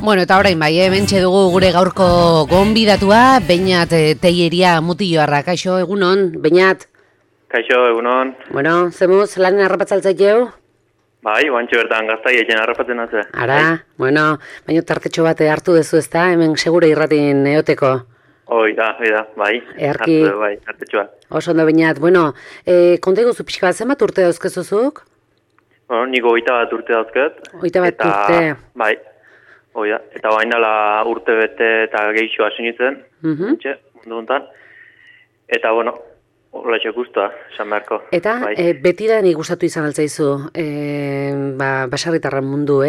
Bueno, eta orain bai, hementxe dugu gure gaurko gonbidatua, Beñat Tellería Mutilloarra. Kaixo, egunon, Beñat? Kaixo, egunon. Bueno, zemuz, lanen harrapatzaltzaieu? Bai, oantxe bertan gaztaietzen harrapatzen atze. Ara, bai. Bueno, baina tartetxo bate hartu dezu ezta, hemen segure irratin eoteko. Hoi da, bai. Earki. Hartu, bai, tartetxoa. Oso ondo, Beñat. Bueno, konta iguzu pixka bat, zenbat urte dauzkezuzuk? Bueno, niko 21 urte dauzket. 21 urte. Bai, hoi da. Eta bain dala urte bete eta gehixo hasi nintzen, mundu hontan. Eta, bueno, horatxe guztua, esan beharko. Eta, bai. Beti da nik gustatu izan altzaizu, basarritarren mundu,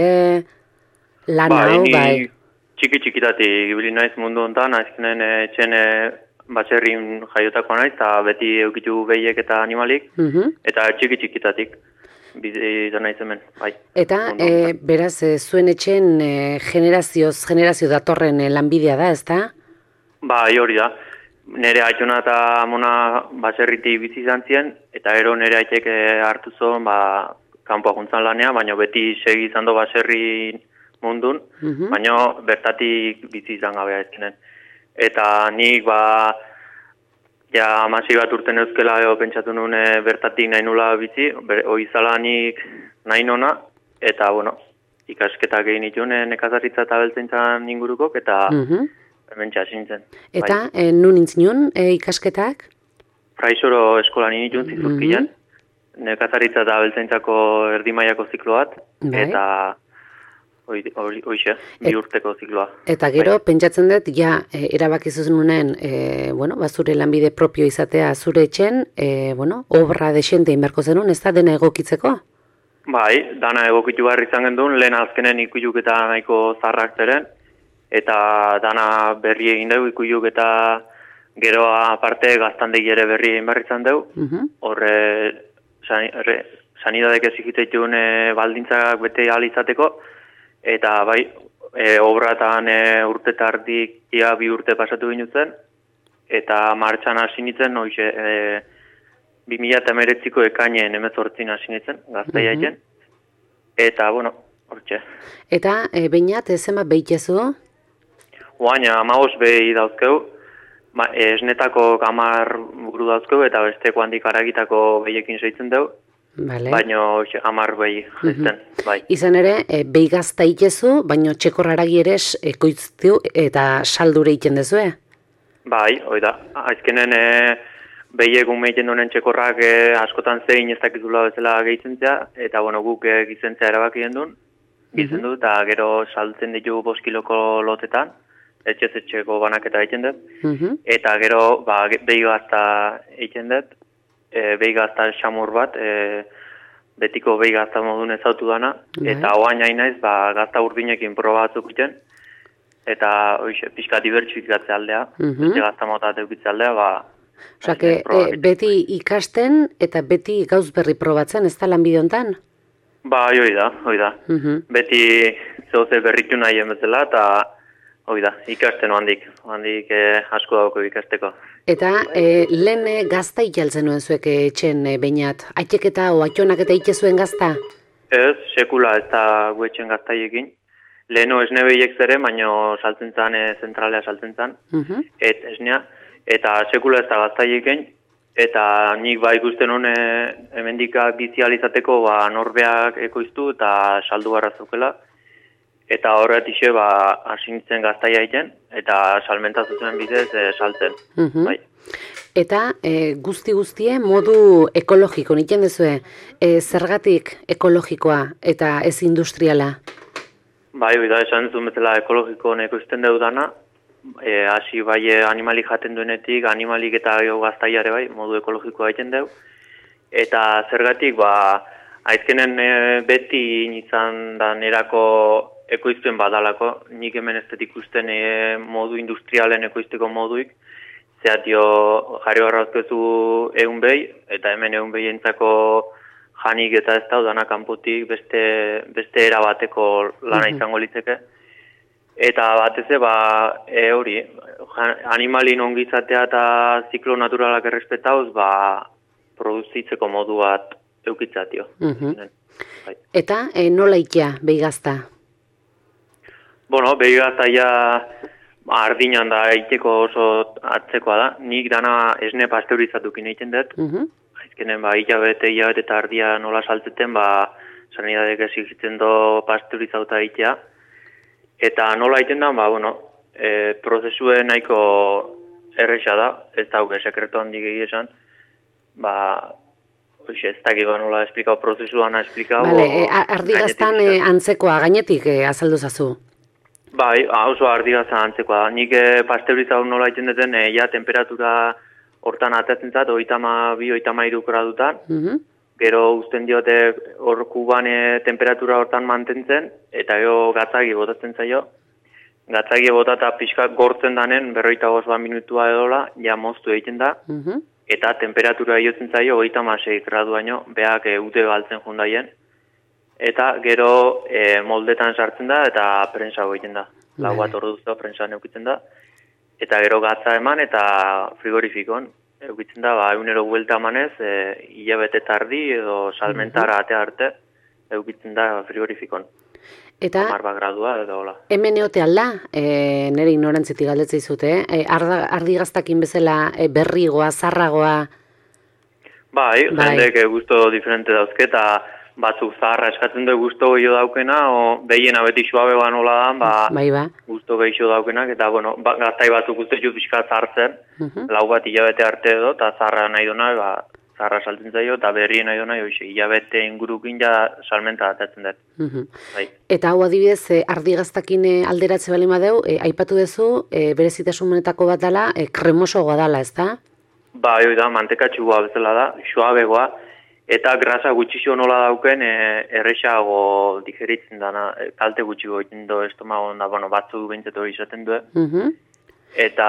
lan hau, bai. Txiki-txikitatik ibili naiz mundu hontan, azkenen etxen baserrin jaiotako naiz, eta beti eukitu behiek eta animalik, eta txiki-txikitatik bizita naiz hemen, bai. Eta, beraz, zuen etxen generazio datorren lanbidea da, ezta? Bai, hori da. Nere aitona eta amona baserriti bizi izan ziren, eta ero nere aitek hartu zuen, kanpoa juntzan lanea, baina beti segi izan do baserri mundun, baina bertatik bizi izan gabea ezkenen. Eta nik, ja, amasei bat urten euskela pentsatu nuen bertatik nahi nula bizi, hori zala nik nahi nona, eta, bueno, ikasketak egin itun nekazaritza eta beltzaintzan ingurukok, eta hemen txasi nintzen. Eta, nun nintzinun ikasketak? Fraisoro eskolan initun zizuzkilen, nekazaritza eta beltzaintzako erdimaiako ziklo bat, eta hoixe, bi urteko zikloa. Eta gero, pentsatzen dut, ja, erabakizuz nunen, zure lanbide propio izatea zure etxen, obra desente inberko zenun, ez da dena egokitzeko? Bai, dana egokitu behar izan gendun, lehen azkenen ikuiluk eta nahiko zarrak zeren, eta dana berri egin dugu ikuiluk eta gero aparte gaztandegi ere berri egin behar izan dugu, horre sanidadek ezikitzeitun baldintzak bete izateko, eta bai, obratan urte tardik ia 2 urte pasatu ginutzen, eta martxan hasi nintzen, 2019ko ekainen 18 hasi nintzen, gazteia eken, eta, bueno, hortxe. Eta, Beñat, zenbat behitezu? Oaina, 15 behi dauzkeu, esnetako 10 buru dauzkeu, eta besteko handik aragitako behiekin seitzen dugu, baina 10 behi jazten, bai. Izan ere, behi gazta itezu, baina txekor haragi ere ekoiztu eta saldure iten dezue? Bai, hoi da. Azkenen behi egun mehiten duen txekorrak askotan zein ez dakizula bezala gehizentzea, eta bueno, guk gizentzea erabakien duen, gizendu, eta gero saltzen ditu 5 kiloko lotetan, etxeko banaketa egiten dut, eta gero behi gazta egiten dut, behi gazta xamur bat, betiko behi gazta modun ezautu dana, eta oain hain naiz, gazta urdinekin proba batzuk iten, eta pixka dibertsifikatze aldea, beste gazta mota eukitze aldea, Osake, beti ikasten eta beti gauz berri probatzen, ez da lanbide hontan? Bai, hoi da. Beti zoze berritu nahi emezela, eta hoi da, ikasten handik asko dauko ikasteko. Eta lehen gazta ikaltzen nuen zuek etxen, Beñat? Aitek eta oaitonak eta ite zuen gazta? Ez, sekula ez da guetxen gaztaiekin. Leheno esne behiek zere, baina saltzen zan, zentralea saltzen zan, eta sekula ez da gaztaiekin, eta nik ikusten hone hemendika bizializateko norbeak ekoiztu eta saldu barra zukela. Eta horretixe hasi nintzen gaztaia egiten, eta salmentazuzen bidez saltzen. Bai. Eta guztie modu ekologiko, niken dezue, zergatik ekologikoa eta ez industriala? Bai, esan duzun bezala ekologiko neko izten dudana, hasi bai animalik jaten duenetik, animalik eta gaztaiare bai, modu ekologikoa egiten dugu. Eta zergatik, aizkenen beti nintzen da nerako ekoiztuen badalako, nik hemen ez dut ikusten modu industrialen ekoizteko moduik, zehatio jarri barrazkezu 100 behi, eta hemen 100 behi entzako janik eta ez da, dana kanpotik beste erabateko lana izango litzeke. Eta batez hori, animalin ongizatea eta ziklo naturalak errespetauz, produzitzeko modu bat eukitzatio. Eta nola ikia behi gazta? Bueno, behi gaztaia ardinan da egiteko oso atzekoa da. Nik dana esne pasteurizatukin egiten dut. Azkenen, hilabete eta ardia nola saltzeten, sanidadek exigitzen do pasteurizauta egitea. Eta nola egiten da, prozesue nahiko erresa da, ez dauke sekretu handik esan, ez dakik nola esplikau, prozesuana esplikau. Bale, ardigaztan antzekoa, gainetik azaldu zazu. Bai, oso ardigaztan antzekoa. Nik pasteurizau nola egiten duten, temperatura hortan atatzen zat, 32-33 gradutan. Gero uzten diote hor kuban temperatura hortan mantentzen, eta gero gatzagi botatzen zaio. Gatzagi botata pixka gortzen danen, 45 minutua edola, ja moztu egiten da. Eta temperatura iotzen zaio 36 graduaino, beak ute galtzen jundaien. Eta gero moldetan sartzen da eta prensa egiten da. Lau bat orduzto prensa neukitzen da. Eta gero gatza eman eta frigorifikon. Eukitzen da, egunero buelta emanez, hilabete tardi edo salmentara ate arte, eukitzen da frigorifikon. Eta 10 gradua edo hola. Hemen eote alda, nire ignorantzitik galdetzei zute, ardigaztakin bezala berrigoa, zarragoa? Bai, jendek gusto diferente dauzke, eta batzuk zaharra eskatzen du gusto gehiago daukena, behiena beti suabe nola da, gusto gehiago daukenak, eta gaztai batzuk uste ju pixka zartzen, lau bat hilabete arte edo, eta zaharra nahi duna, zaharra saltzen zaio, eta berrien nahi duna, hilabete ingurukin ja salmenta atatzen dut. Eta hau adibidez, ardigaztakin alderatze bali madeu, aipatu duzu, berezitasunetako bat dela, kremosogoa dela, ez da? Bai, da, mantekatxugoa bezala da, suabegoa, eta grasa gutxixo nola dauken erresago digeritzen dana, kalte gutxiko egiten du estomagon da, batzuk bintzat hori izaten du. Eta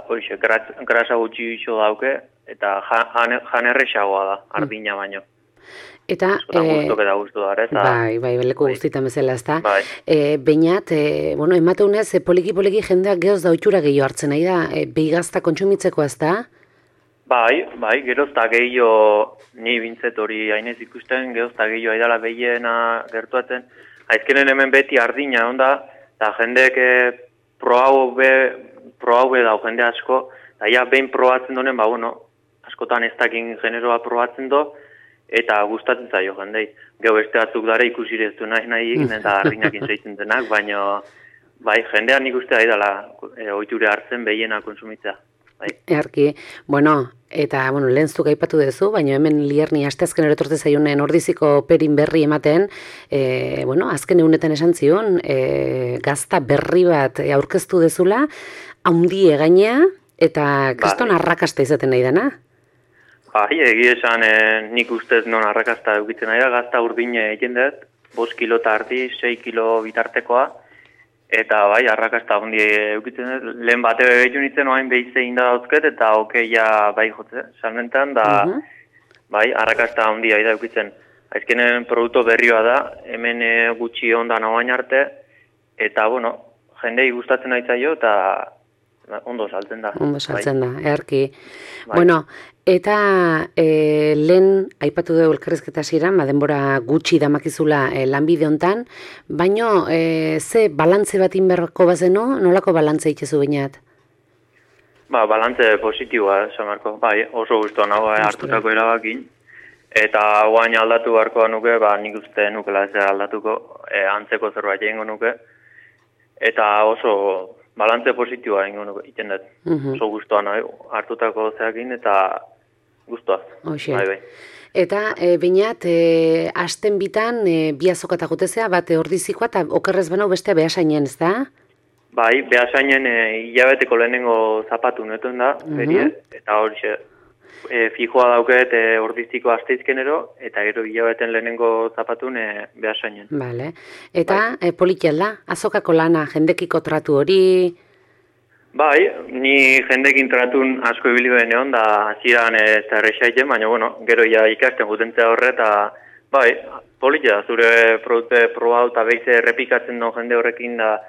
grasa gutxixo dauke, eta jan erresagoa da, ardina baino. Eta gustu da, eta bai, beleko guztitan bezala, ez da. Beinat, emateunez, poliki jendeak gehoz da oitxura gehiago hartzen nahi da, beigazta kontsumitzeko, ez da? Bai, gerozta gehiago, ni bintzet hori hainez ikusten, gerozta gehiago aidala behiena gertuatzen. Aizkenen hemen beti ardina, onda, eta jendeek prohau be dau jende asko, eta ja behin probatzen donen, askotan ez dakin generoa probatzen do, eta gustatzen zaio jendei. Gero beste batzuk dara ikusireztu nahi egin, eta ardinakin zeitzen denak, baina jendean nik uste aidala ohiture hartzen behiena konsumitzea. Earki, eta lehentzuk aipatu duzu, baina hemen Lierni asteazken eretorte zaionen ordiziko perin berri ematen, azken egunetan esan zion, gazta berri bat aurkeztu dezula, haundie gainea, eta kriston arrakasta izaten nahi dana? Egia esan nik ustez non arrakasta eukitzen nahi da, gazta urdine egin dut, 5 kilo eta ardi, 6 kilo bitartekoa, eta arrakasta hundi eukitzen dut, lehen bate behitu nintzen oain behize inda dauzket, eta okeia jotze, salmentan, da arrakasta hundi da eukitzen. Aizkenen produktu berrioa da, hemen gutxi ondan oain arte, eta jendei gustatzen nahi zaio, eta ondo saltzen da. Ondo saltzen da, earki. Eta lehen aipatu dugu elkarrizketa hasieran, denbora gutxi damakizula lanbide hontan, baino ze balantze bat inberko bazeno, nolako balantze itxezu bainat? Balantze positiboa, Samarko. Oso gustuan hau hartutako erabakin. Eta guain aldatu beharko nuke, nik uste nukela ez aldatuko, antzeko zerbait egingo nuke. Eta oso balantze positiboa egingo nuke, iten dut. Oso gustuan hartutako zeakin eta guztua. Eta bainat, asten bitan, bi azokata gotezea, bat ordizikoa eta okerrez banau bestea behasainen, ez da? Bai, behasainen hilabeteko lehenengo zapatu netuen da, eta hori fijoa dauket ordiziko asteizkenero, eta gero hilabeten lehenengo zapatun behasainen. Bale, eta politial da, azokako lana, jendekiko tratu hori? Bai, ni jendekin tratun asko ibili benean, da hasieran ez da errexaiten, baina gero ikasten gutentzea horre, eta politia, zure produkte probatu eta behize errepikatzen do jende horrekin, da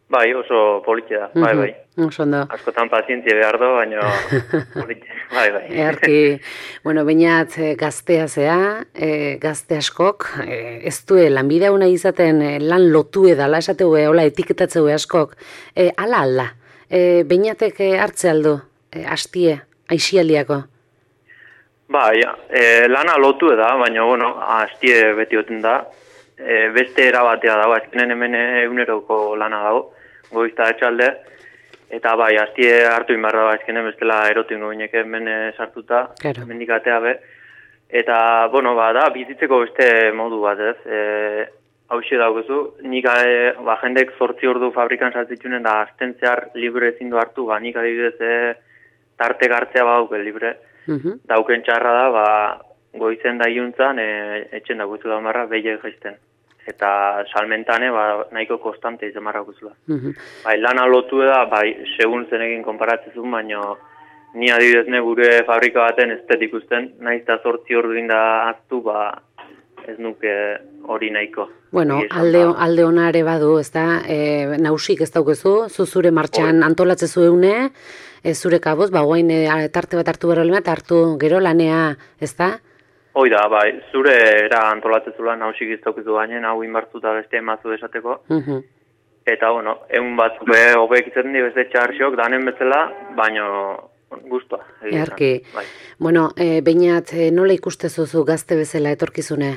Bai, oso politia da, bai. Oso ondo. Askotan pazientzia behar du, baina bai. Earki, bueno, bainat gaztea zea, gazte askok, ez du lanbide hauna izaten lan lotu edala, esateu hola etiketatzeu askok, ala, bainatek hartze aldo, hastie, aixialdiako? Bai, lana lotu da, baina, bueno, hastie beti oten da, beste erabatea dago, azkenen hemen eguneroko lana dago, goizta etxalde, eta bai, hastie hartu inbarra da, azkenen bestela erotu ingo binek hemen sartuta, claro. Mendik atea be, eta, bueno, da, bizitzeko beste modu bat ez, hauxe dauguzu, nik jendek 8 ordu fabrikan saltzitzunen da, azten zehar libre ezin du hartu, nik adibidez tarte gartzea badauke libre, dauken txarra da, goizen da iuntzan, etxen dagoezu da marra, behiek jaizten. Eta salmentane, nahiko konstante izan marra guzula. Bai, lana lotu da, bai, segun zenekin konparatzezun, baina ni adibidezne gure fabrika baten ez dut ikusten, nahiz eta 8 ordu da hartu, ez nuke hori nahiko. Bueno, alde ona ere badu, ez da, nausik ez daukezu, zure martxan antolatzezu eune, zure kaboz, guain tarte bat hartu behar olema, eta hartu gero lanea, ez da? Hoi da, bai, zure era antolatzezula nausik ez daukezu gainen, hau inbartuta beste emazu esateko. Eta, bueno, egun batzuk hobek izaten di beste txarxiok, danen bezala, baina guztua. Earki. Bai. Bueno, bainat, nola ikustezuzu gazte bezala etorkizune?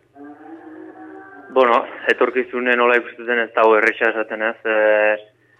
Bueno, etorkizune nola ikustezen ez dago erresa esaten ez.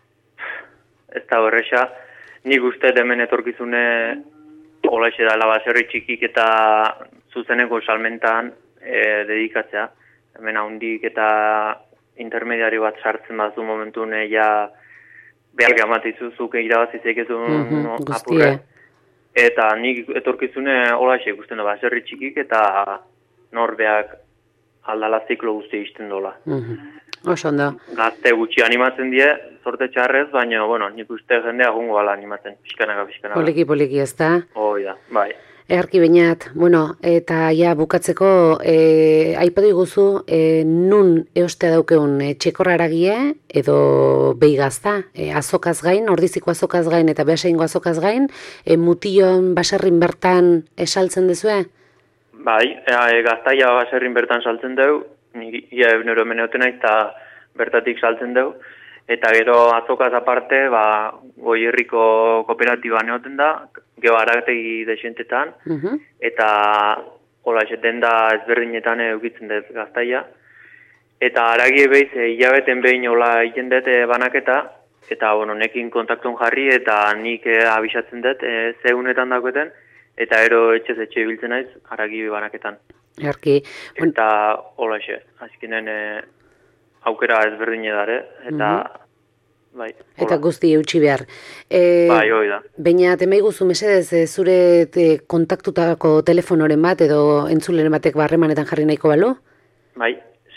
Ez dago erresa. Nik uste hemen etorkizune holaxe da labaserri txikik eta zuzeneko salmentan dedikatzea. Hemen haundik eta intermediari bat sartzen bazu momentun ja behar gamatizu zuke irabazizeik ezun apurre. Eta nik etorkizune holaxe ikusten da baserri txikik eta norbeak aldala ziklo guzti izten dola. Oso ondo. Gazte gutxi animatzen die, sorte txarrez, baina, bueno, nik uste jendea gungo ala animatzen, pixkanaga. Poliki, ez da? Hoi da, bai. Earki bainat, bueno, eta ja bukatzeko, aipatu iguzu, nun eostea daukeun txekorra aragie, edo beigazta, azokaz gain, ordiziko azokaz gain, eta behaseingo azokaz gain, mution baserrin bertan esaltzen dezue? Bai, gaztaia baserrin bertan saltzen deu, ia egunero hemeneotena eta bertatik saltzen deu, eta gero azokaz aparte, Goierriko kooperatiba neoten da, geho arategi desientetan, eta hola eseten da ezberdinetan eukitzen dut gaztaia, eta aragie behiz hilabeten behin hola egiten dut banaketa, eta bueno, nekin kontaktun jarri, eta nik abisatzen dut zeunetan dagoeten, eta ero etxez etxe biltzen naiz, aragi banaketan. Earki. Eta hola exe, azkenen aukera ezberdine dare, eta bai. Eta guzti eutxi behar. Bai, hoi da. Baina, temeiguzu mesedez, zure kontaktutako telefonoren bat, edo entzuleren batek barremanetan jarri nahiko balu? Bai,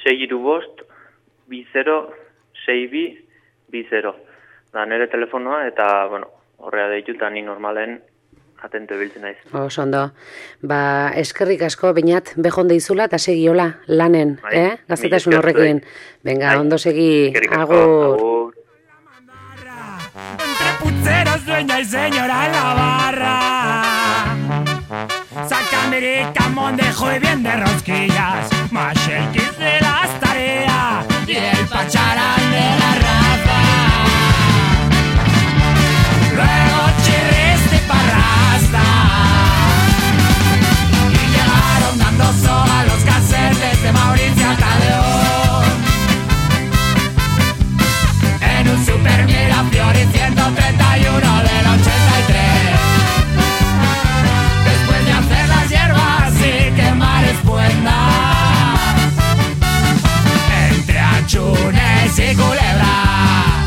6-2-bost-62-62-20. Da, nire telefonoa, eta, bueno, horrea deitu, eta ni normalen atento ebiltzen naiz. Oso ondo. Eskerrik asko, bainat, bejonde izula, eta segiola, lanen, gaztetasun horrekin. Venga, ondo segi, agur. Entre pucheros, dueña y señora en la barra. Saca América, mondejo y bien de rosquillas. Más el kit de las tareas y el pacharán de la raza. Luego chirriste y parrasta. Y llegaron dando soga los casetes de Mauricio Caldeón. En un Super Mirafiori 131 del 83. Después de hacer las hierbas y quemar espuendas, entre achunes y culebras.